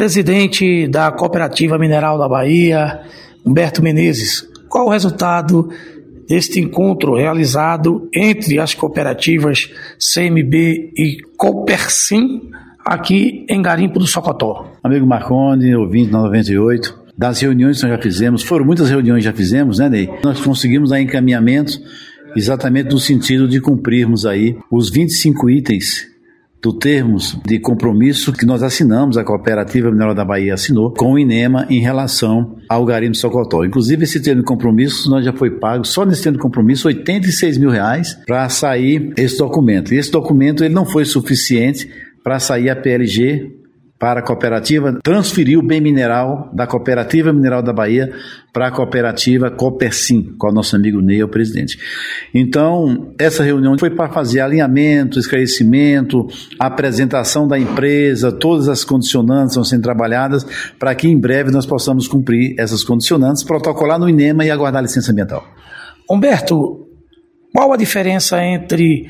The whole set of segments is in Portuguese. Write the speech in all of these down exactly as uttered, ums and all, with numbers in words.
Presidente da Cooperativa Mineral da Bahia, Humberto Menezes, qual o resultado deste encontro realizado entre as cooperativas C M B e Copercim aqui em Garimpo do Socotó? Amigo Marcondes, ouvinte da noventa e oito, das reuniões que nós já fizemos, foram muitas reuniões que já fizemos, né, Ney? Nós conseguimos aí encaminhamento exatamente no sentido de cumprirmos aí os vinte e cinco itens do termos de compromisso que nós assinamos, a Cooperativa Mineral da Bahia assinou, com o INEMA em relação ao Garimpo Socotó. Inclusive, esse termo de compromisso nós já foi pago, só nesse termo de compromisso, oitenta e seis mil reais para sair esse documento. E esse documento ele não foi suficiente para sair a P L G para a cooperativa, transferir o bem mineral da Cooperativa Mineral da Bahia para a cooperativa Copercim, com o nosso amigo Ney, o presidente. Então, essa reunião foi para fazer alinhamento, esclarecimento, apresentação da empresa, todas as condicionantes estão sendo trabalhadas para que em breve nós possamos cumprir essas condicionantes, protocolar no INEMA e aguardar a licença ambiental. Humberto, qual a diferença entre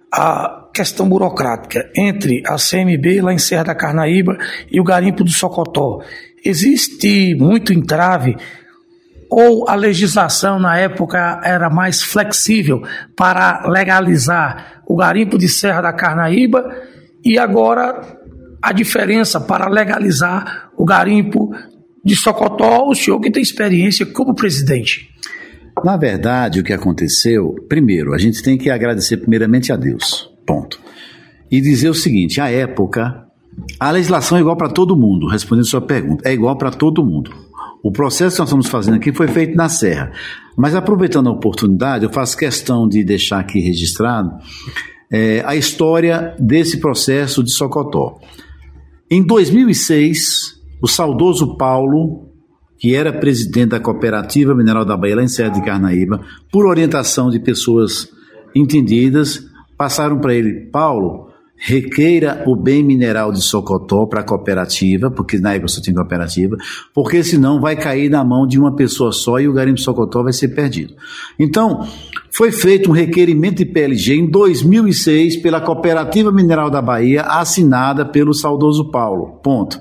a questão burocrática entre a C M B lá em Serra da Carnaíba e o Garimpo do Socotó? Existe muito entrave ou a legislação na época era mais flexível para legalizar o Garimpo de Serra da Carnaíba e agora a diferença para legalizar o Garimpo de Socotó? O senhor que tem experiência como presidente. Na verdade, o que aconteceu, primeiro, a gente tem que agradecer primeiramente a Deus, ponto. E dizer o seguinte, à época, a legislação é igual para todo mundo, respondendo a sua pergunta, é igual para todo mundo. O processo que nós estamos fazendo aqui foi feito na Serra. Mas aproveitando a oportunidade, eu faço questão de deixar aqui registrado é, a história desse processo de Socotó. Em dois mil e seis, o saudoso Paulo, que era presidente da Cooperativa Mineral da Bahia, lá em Serra de Carnaíba, por orientação de pessoas entendidas, passaram para ele, Paulo, requeira o bem mineral de Socotó para a cooperativa, porque na época só tinha cooperativa, porque senão vai cair na mão de uma pessoa só e o Garimpo Socotó vai ser perdido. Então, foi feito um requerimento de P L G em dois mil e seis pela Cooperativa Mineral da Bahia, assinada pelo saudoso Paulo. Ponto.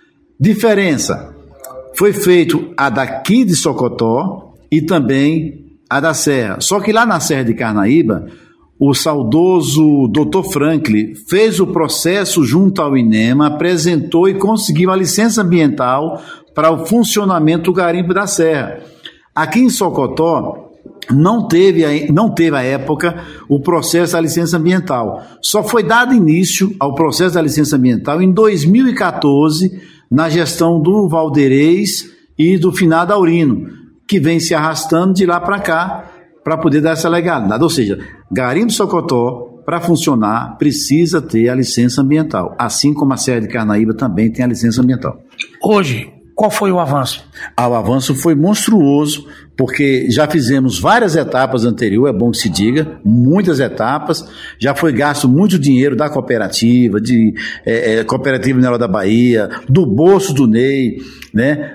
Diferença. Foi feito a daqui de Socotó e também a da Serra. Só que lá na Serra de Carnaíba, o saudoso doutor Franklin fez o processo junto ao INEMA, apresentou e conseguiu a licença ambiental para o funcionamento do garimpo da Serra. Aqui em Socotó, não teve, não teve à época o processo da licença ambiental. Só foi dado início ao processo da licença ambiental em dois mil e catorze, na gestão do Valderez e do finado Aurino, que vem se arrastando de lá para cá para poder dar essa legalidade. Ou seja, Garimpo Socotó, para funcionar, precisa ter a licença ambiental, assim como a Serra de Carnaíba também tem a licença ambiental. Hoje, qual foi o avanço? Ah, o avanço foi monstruoso, porque já fizemos várias etapas anteriores, é bom que se diga, muitas etapas, já foi gasto muito dinheiro da cooperativa, de é, é, Cooperativa Mineral da Bahia, do bolso do Ney, né?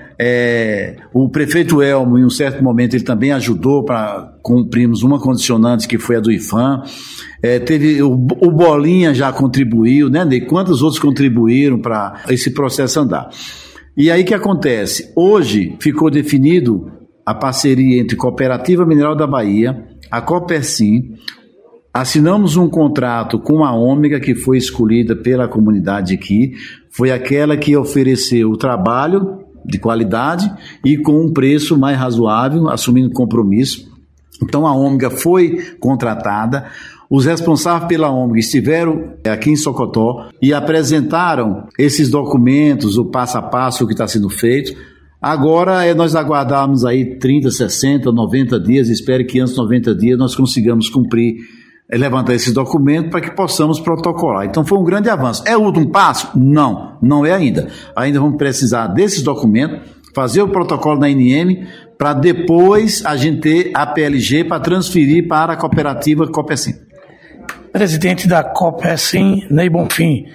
É, o prefeito Elmo, em um certo momento, ele também ajudou para cumprirmos uma condicionante que foi a do I F A M. É, teve, o, o Bolinha já contribuiu, né, Ney? Quantos outros contribuíram para esse processo andar? E aí o que acontece? Hoje ficou definido a parceria entre Cooperativa Mineral da Bahia, a Copercim, assinamos um contrato com a Ômega, que foi escolhida pela comunidade aqui, foi aquela que ofereceu o trabalho de qualidade e com um preço mais razoável, assumindo compromisso. Então a Ômega foi contratada, os responsáveis pela Ômega estiveram aqui em Socotó e apresentaram esses documentos, o passo a passo que está sendo feito. Agora é nós aguardarmos aí trinta, sessenta, noventa dias, espero que antes de noventa dias nós consigamos cumprir, é, levantar esse documento para que possamos protocolar. Então foi um grande avanço. É o último passo? Não, não é ainda. Ainda vamos precisar desses documentos, fazer o protocolo na N M, para depois a gente ter a P L G para transferir para a cooperativa Copercim. Presidente da Copercim, Ney Bonfim,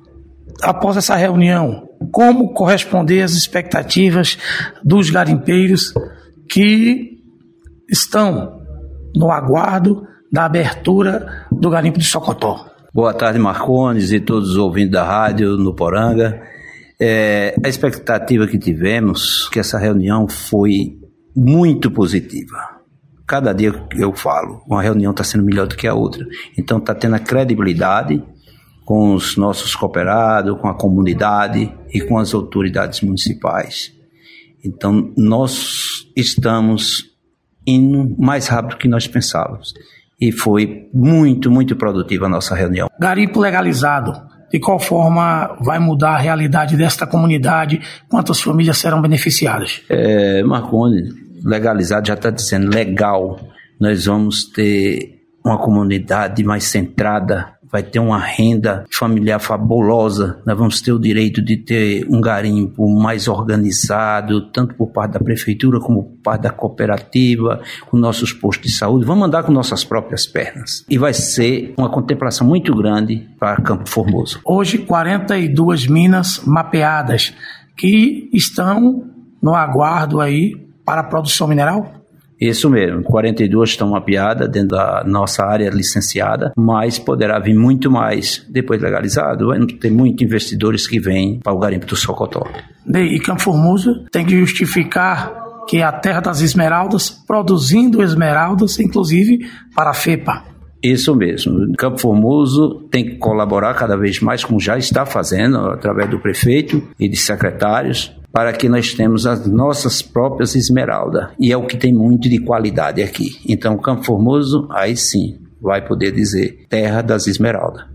após essa reunião, como corresponder às expectativas dos garimpeiros que estão no aguardo da abertura do Garimpo de Socotó? Boa tarde, Marcondes e todos os ouvintes da rádio no Poranga. É, a expectativa que tivemos, que essa reunião foi muito positiva. Cada dia que eu falo, uma reunião está sendo melhor do que a outra. Então está tendo a credibilidade com os nossos cooperados, com a comunidade e com as autoridades municipais. Então nós estamos indo mais rápido do que nós pensávamos. E foi muito, muito produtiva a nossa reunião. Garimpo legalizado, de qual forma vai mudar a realidade desta comunidade? Quantas famílias serão beneficiadas? É, Marconi, legalizado já está dizendo legal. Nós vamos ter uma comunidade mais centrada, vai ter uma renda familiar fabulosa, nós vamos ter o direito de ter um garimpo mais organizado, tanto por parte da prefeitura como por parte da cooperativa, com nossos postos de saúde, vamos andar com nossas próprias pernas. E vai ser uma contemplação muito grande para Campo Formoso. Hoje, quarenta e duas minas mapeadas que estão no aguardo aí para a produção mineral? Isso mesmo, quarenta e duas estão mapeadas dentro da nossa área licenciada, mas poderá vir muito mais depois legalizado. Vai ter muitos investidores que vêm para o garimpo do Socotó. E Campo Formoso tem que justificar que é a terra das esmeraldas, produzindo esmeraldas, inclusive para a FEPA. Isso mesmo. Campo Formoso tem que colaborar cada vez mais, como já está fazendo, através do prefeito e de secretários, para que nós tenhamos as nossas próprias esmeraldas. E é o que tem muito de qualidade aqui. Então, Campo Formoso, aí sim, vai poder dizer terra das esmeraldas.